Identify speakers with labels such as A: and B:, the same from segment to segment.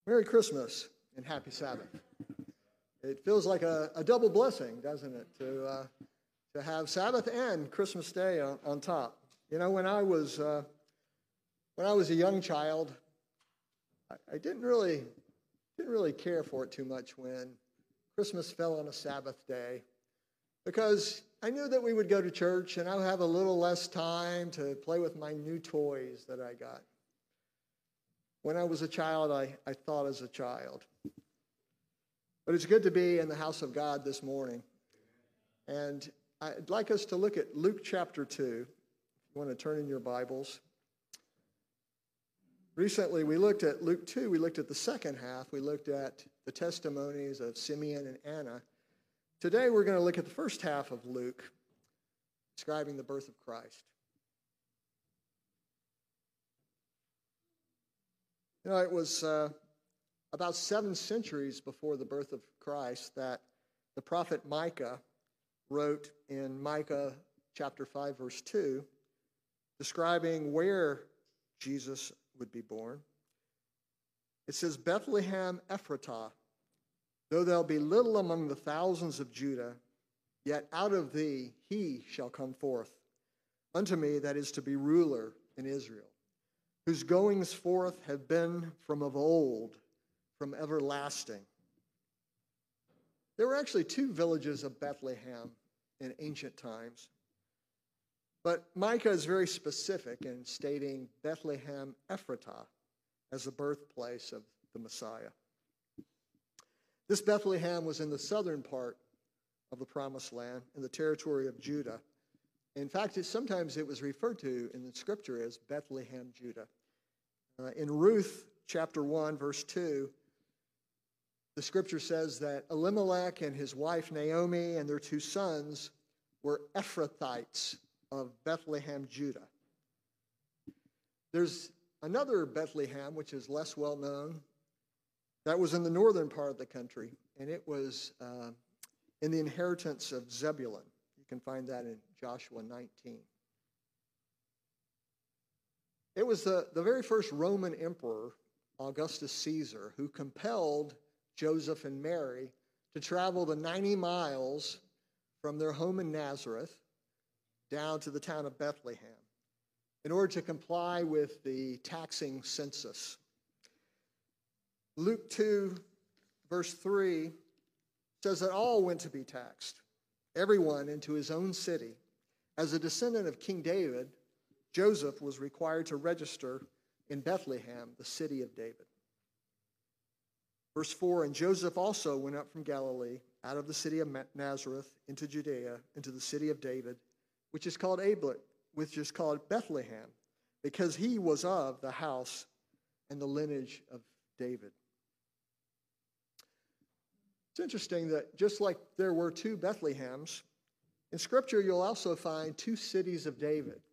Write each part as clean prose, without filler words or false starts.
A: Merry Christmas and Happy Sabbath. It feels like a double blessing, doesn't it, to have Sabbath and Christmas Day on top. You know, when I was a young child, I didn't really care for it too much when Christmas fell on a Sabbath day, because I knew that we would go to church and I would have a little less time to play with my new toys that I got. When I was a child, I thought as a child. But it's good to be in the house of God this morning. And I'd like us to look at Luke chapter 2. If you want to turn in your Bibles. Recently, we looked at Luke 2. We looked at the second half. We looked at the testimonies of Simeon and Anna. Today, we're going to look at the first half of Luke, describing the birth of Christ. You know, it was about 7 centuries before the birth of Christ that the prophet Micah wrote in Micah chapter 5, verse 2, describing where Jesus would be born. It says, Bethlehem Ephratah, though thou be little among the thousands of Judah, yet out of thee he shall come forth unto me that is to be ruler in Israel, whose goings forth have been from of old, from everlasting. There were actually 2 villages of Bethlehem in ancient times. But Micah is very specific in stating Bethlehem Ephratah as the birthplace of the Messiah. This Bethlehem was in the southern part of the Promised Land, in the territory of Judah. In fact, sometimes it was referred to in the Scripture as Bethlehem, Judah. In Ruth chapter 1, verse 2, the Scripture says that Elimelech and his wife Naomi and their 2 sons were Ephrathites of Bethlehem, Judah. There's another Bethlehem, which is less well known, that was in the northern part of the country, and it was in the inheritance of Zebulun. You can find that in Joshua 19. It was the very first Roman emperor, Augustus Caesar, who compelled Joseph and Mary to travel the 90 miles from their home in Nazareth down to the town of Bethlehem in order to comply with the taxing census. Luke 2, verse 3 says that all went to be taxed, everyone into his own city. As a descendant of King David, Joseph was required to register in Bethlehem, the city of David. Verse 4, and Joseph also went up from Galilee, out of the city of Nazareth, into Judea, into the city of David, which is called Bethlehem, because he was of the house and the lineage of David. It's interesting that just like there were 2 Bethlehems, in Scripture you'll also find 2 cities of David.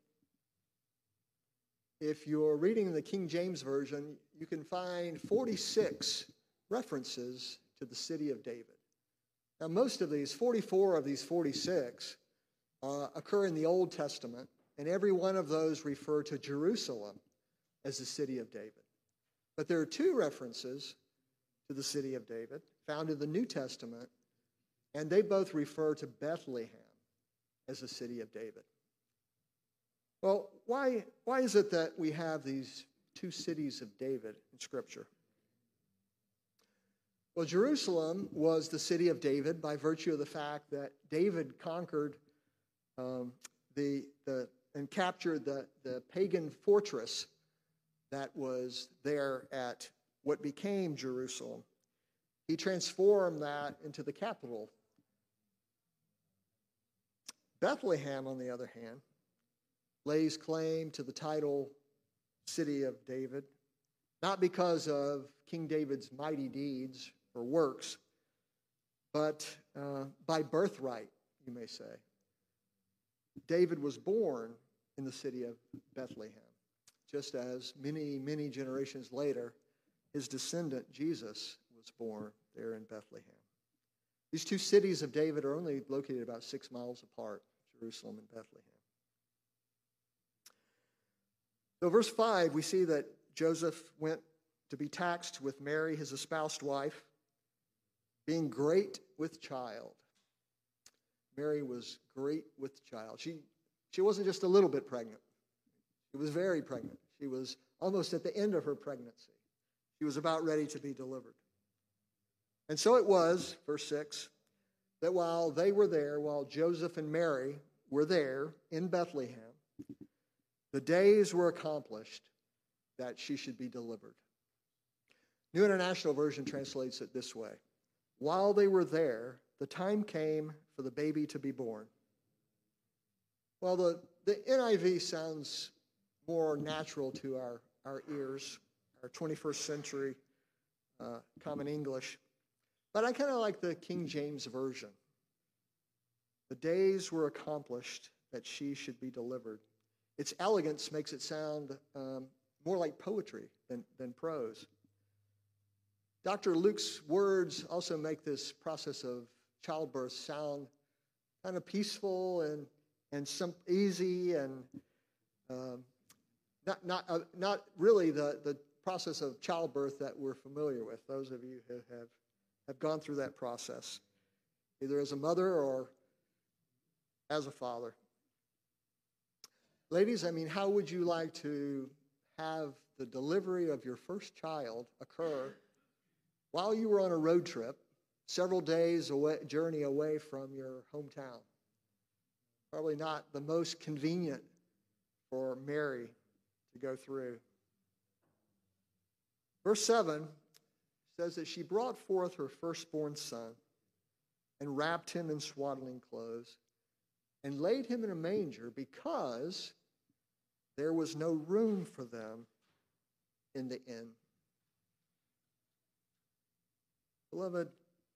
A: If you're reading the King James Version, you can find 46 references to the city of David. Now, most of these, 44 of these 46, occur in the Old Testament, and every one of those refer to Jerusalem as the city of David. But there are 2 references to the city of David found in the New Testament, and they both refer to Bethlehem as the city of David. Well, why is it that we have these 2 cities of David in Scripture? Well, Jerusalem was the city of David by virtue of the fact that David conquered and captured the pagan fortress that was there at what became Jerusalem. He transformed that into the capital. Bethlehem, on the other hand, lays claim to the title City of David, not because of King David's mighty deeds or works, but by birthright, you may say. David was born in the city of Bethlehem, just as many, many generations later, his descendant Jesus was born there in Bethlehem. These 2 cities of David are only located about 6 miles apart, Jerusalem and Bethlehem. So verse 5, we see that Joseph went to be taxed with Mary, his espoused wife, being great with child. Mary was great with child. She wasn't just a little bit pregnant. She was very pregnant. She was almost at the end of her pregnancy. She was about ready to be delivered. And so it was, verse 6, that while they were there, while Joseph and Mary were there in Bethlehem, the days were accomplished that she should be delivered. New International Version translates it this way. While they were there, the time came for the baby to be born. Well, the NIV sounds more natural to our ears, our 21st century Common English. But I kind of like the King James Version. The days were accomplished that she should be delivered. Its elegance makes it sound more like poetry than prose. Dr. Luke's words also make this process of childbirth sound kind of peaceful and easy and not really the process of childbirth that we're familiar with. Those of you who have gone through that process, either as a mother or as a father. Ladies, how would you like to have the delivery of your first child occur while you were on a road trip, several days journey away from your hometown? Probably not the most convenient for Mary to go through. Verse 7 says that she brought forth her firstborn son and wrapped him in swaddling clothes and laid him in a manger because there was no room for them in the inn. Beloved,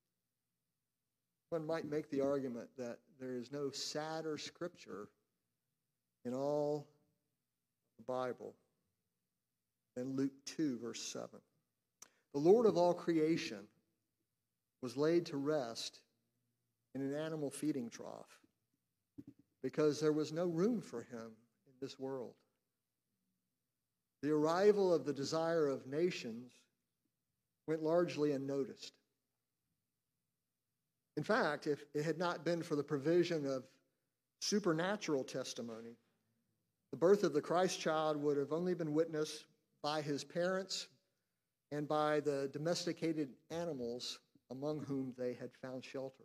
A: one might make the argument that there is no sadder scripture in all the Bible than Luke 2, verse 7. The Lord of all creation was laid to rest in an animal feeding trough because there was no room for him in this world. The arrival of the desire of nations went largely unnoticed. In fact, if it had not been for the provision of supernatural testimony, the birth of the Christ child would have only been witnessed by his parents and by the domesticated animals among whom they had found shelter.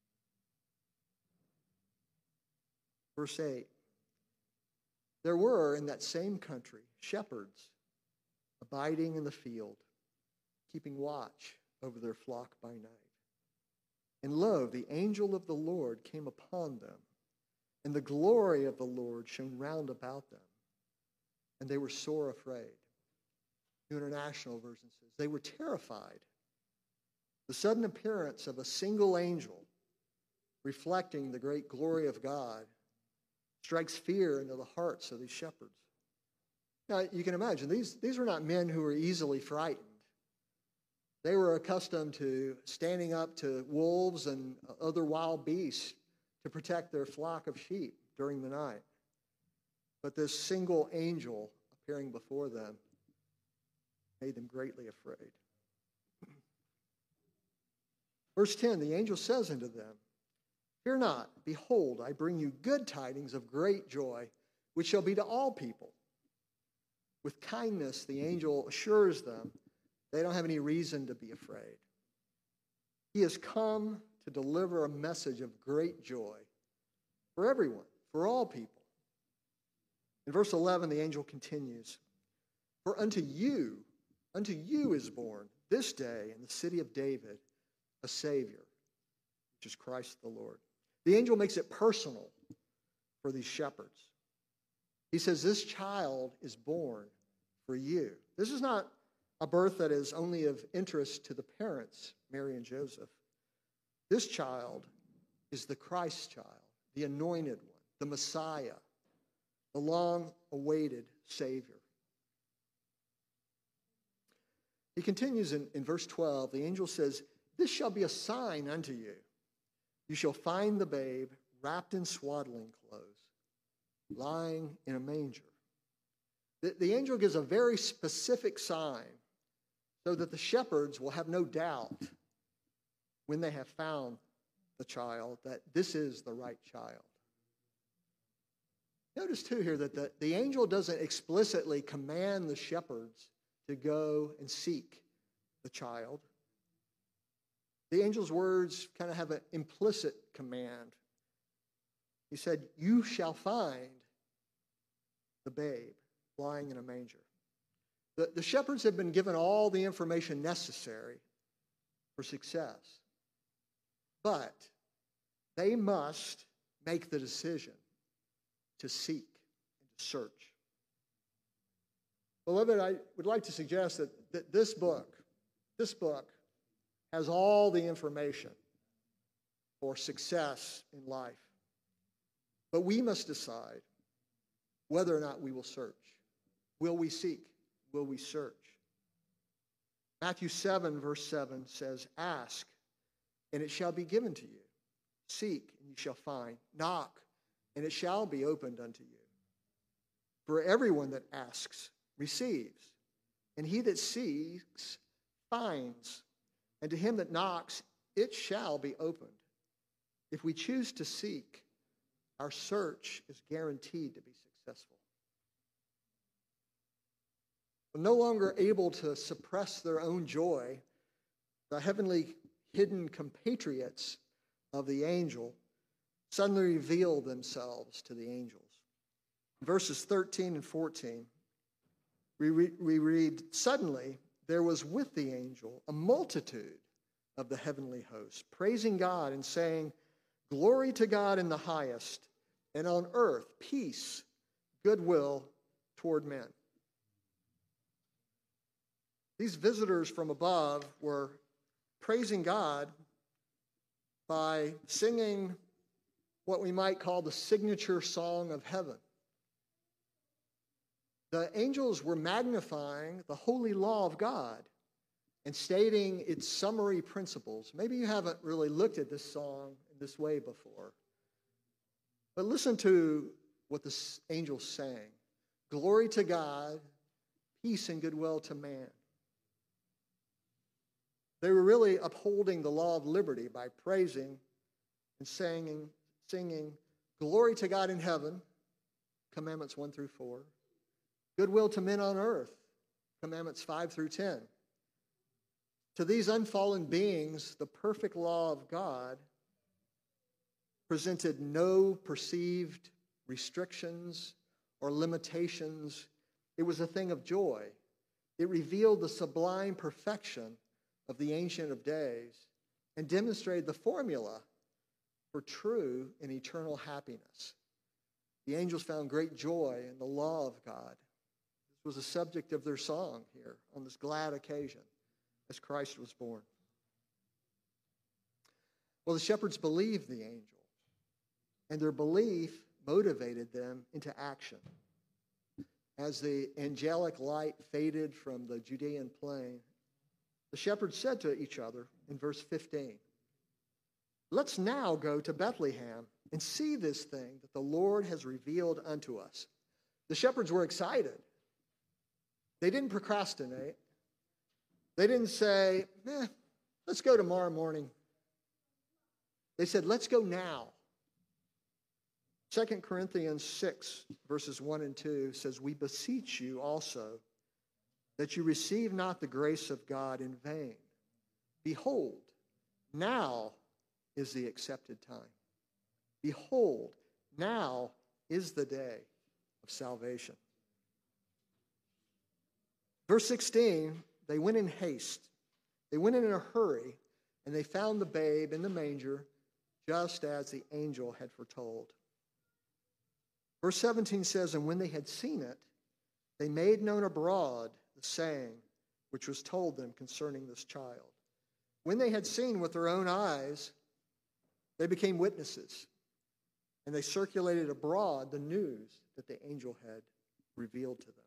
A: Verse 8, there were in that same country shepherds abiding in the field, keeping watch over their flock by night. And lo, the angel of the Lord came upon them, and the glory of the Lord shone round about them, and they were sore afraid. New International Version says, they were terrified. The sudden appearance of a single angel, reflecting the great glory of God, strikes fear into the hearts of these shepherds. Now, you can imagine, these were not men who were easily frightened. They were accustomed to standing up to wolves and other wild beasts to protect their flock of sheep during the night. But this single angel appearing before them made them greatly afraid. Verse 10, the angel says unto them, fear not, behold, I bring you good tidings of great joy, which shall be to all people. With kindness, the angel assures them they don't have any reason to be afraid. He has come to deliver a message of great joy for everyone, for all people. In verse 11, the angel continues, for unto you is born this day in the city of David a Savior, which is Christ the Lord. The angel makes it personal for these shepherds. He says, this child is born for you. This is not a birth that is only of interest to the parents, Mary and Joseph. This child is the Christ child, the anointed one, the Messiah, the long-awaited Savior. He continues in verse 12. The angel says, this shall be a sign unto you. You shall find the babe wrapped in swaddling clothes, lying in a manger. The angel gives a very specific sign so that the shepherds will have no doubt when they have found the child that this is the right child. Notice too here that the angel doesn't explicitly command the shepherds to go and seek the child. The angel's words kind of have an implicit command. He said, "You shall find the babe lying in a manger." The shepherds have been given all the information necessary for success, but they must make the decision to seek and to search. Beloved, I would like to suggest that this book has all the information for success in life. But we must decide whether or not we will search. Will we seek? Will we search? Matthew 7, verse 7 says, "Ask, and it shall be given to you. Seek, and you shall find. Knock, and it shall be opened unto you. For everyone that asks receives, and he that seeks finds, and to him that knocks it shall be opened." If we choose to seek, our search is guaranteed to be successful. When no longer able to suppress their own joy, the heavenly hidden compatriots of the angel suddenly reveal themselves to the angels. In verses 13 and 14, we read, "Suddenly there was with the angel a multitude of the heavenly host, praising God and saying, 'Glory to God in the highest, and on earth peace, goodwill toward men.'" These visitors from above were praising God by singing what we might call the signature song of heaven. The angels were magnifying the holy law of God and stating its summary principles. Maybe you haven't really looked at this song in this way before. But listen to what the angels sang. "Glory to God, peace and goodwill to man." They were really upholding the law of liberty by praising and singing, "Glory to God in heaven," commandments 1 through 4. "Goodwill to men on earth," commandments 5 through 10. To these unfallen beings, the perfect law of God presented no perceived restrictions or limitations. It was a thing of joy. It revealed the sublime perfection of the Ancient of Days and demonstrated the formula for true and eternal happiness. The angels found great joy in the law of God. This was the subject of their song here on this glad occasion as Christ was born. Well, the shepherds believed the angel, and their belief motivated them into action. As the angelic light faded from the Judean plain, the shepherds said to each other in verse 15, "Let's now go to Bethlehem and see this thing that the Lord has revealed unto us." The shepherds were excited. They didn't procrastinate. They didn't say, let's go tomorrow morning. They said, let's go now. 2 Corinthians 6, verses 1 and 2 says, "We beseech you also that you receive not the grace of God in vain. Behold, now is the accepted time. Behold, now is the day of salvation." Verse 16, they went in haste. They went in a hurry, and they found the babe in the manger, just as the angel had foretold. Verse 17 says, "And when they had seen it, they made known abroad the saying which was told them concerning this child." When they had seen with their own eyes, they became witnesses, and they circulated abroad the news that the angel had revealed to them.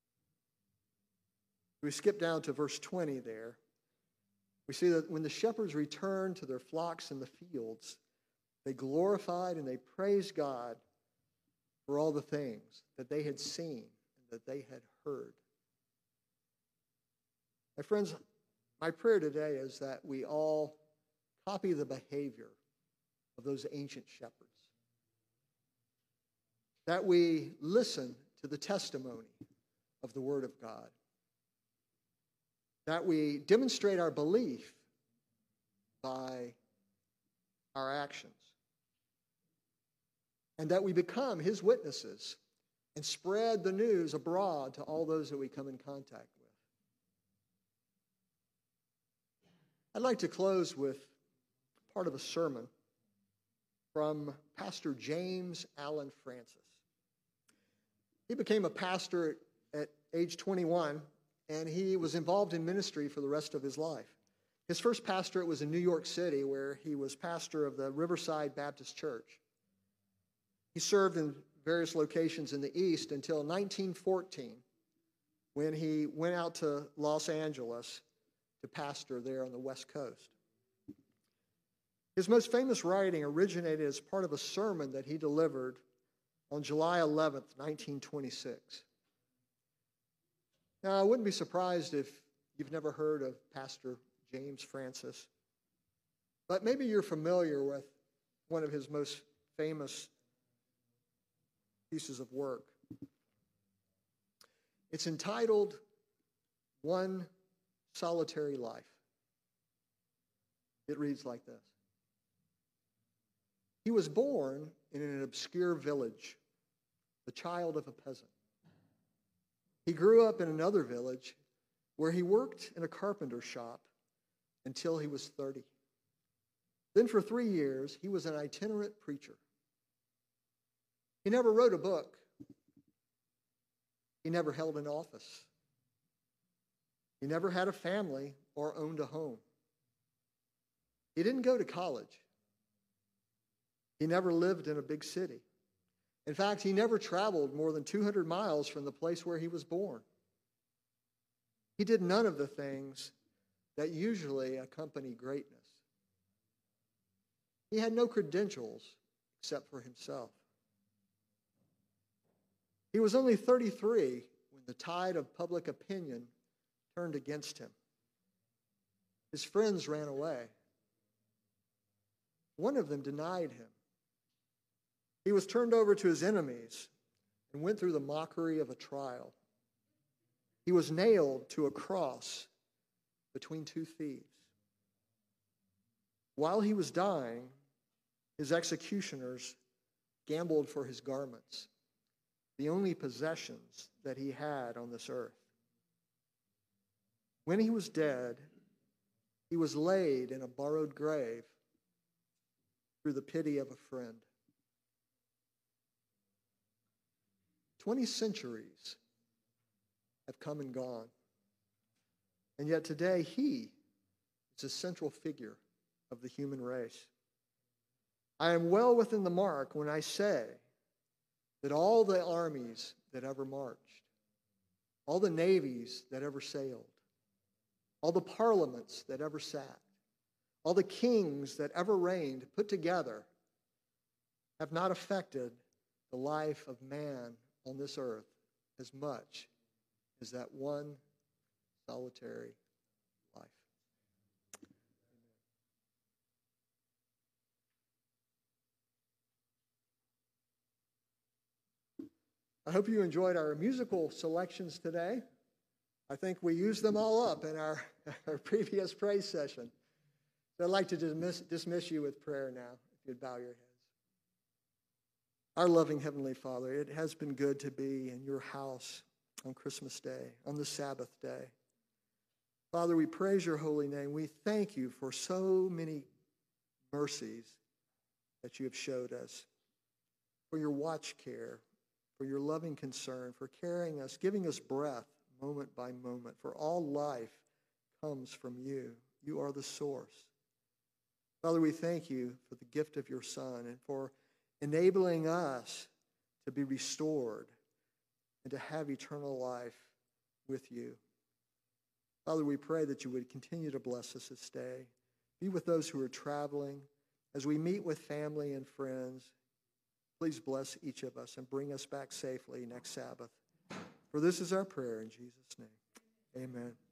A: We skip down to verse 20 there. We see that when the shepherds returned to their flocks in the fields, they glorified and they praised God for all the things that they had seen and that they had heard. My friends, my prayer today is that we all copy the behavior of those ancient shepherds, that we listen to the testimony of the Word of God, that we demonstrate our belief by our actions, and that we become His witnesses and spread the news abroad to all those that we come in contact with. I'd like to close with part of a sermon from Pastor James Allen Francis. He became a pastor at age 21, and he was involved in ministry for the rest of his life. His first pastorate was in New York City, where he was pastor of the Riverside Baptist Church. He served in various locations in the East until 1914, when he went out to Los Angeles to pastor there on the West Coast. His most famous writing originated as part of a sermon that he delivered on July 11th, 1926. Now, I wouldn't be surprised if you've never heard of Pastor James Francis, but maybe you're familiar with one of his most famous pieces of work. It's entitled One Solitary Life. It reads like this. He was born in an obscure village, the child of a peasant. He grew up in another village where he worked in a carpenter shop until he was 30. Then for 3 years, he was an itinerant preacher. He never wrote a book. He never held an office. He never had a family or owned a home. He didn't go to college. He never lived in a big city. In fact, he never traveled more than 200 miles from the place where he was born. He did none of the things that usually accompany greatness. He had no credentials except for himself. He was only 33 when the tide of public opinion turned against him. His friends ran away. One of them denied him. He was turned over to his enemies and went through the mockery of a trial. He was nailed to a cross between two thieves. While he was dying, his executioners gambled for his garments, the only possessions that he had on this earth. When he was dead, he was laid in a borrowed grave through the pity of a friend. 20 centuries have come and gone, and yet today he is a central figure of the human race. I am well within the mark when I say that all the armies that ever marched, all the navies that ever sailed, all the parliaments that ever sat, all the kings that ever reigned put together have not affected the life of man on this earth as much as that one solitary life. I hope you enjoyed our musical selections today. I think we used them all up in our previous praise session. So I'd like to dismiss you with prayer now, if you'd bow your heads. Our loving Heavenly Father, it has been good to be in your house on Christmas Day, on the Sabbath day. Father, we praise your holy name. We thank you for so many mercies that you have showed us, for your watch care, for your loving concern, for carrying us, giving us breath moment by moment, for all life comes from you. You are the source. Father, we thank you for the gift of your Son and for enabling us to be restored and to have eternal life with you. Father, we pray that you would continue to bless us this day. Be with those who are traveling. As we meet with family and friends, please bless each of us and bring us back safely next Sabbath. For this is our prayer in Jesus' name. Amen.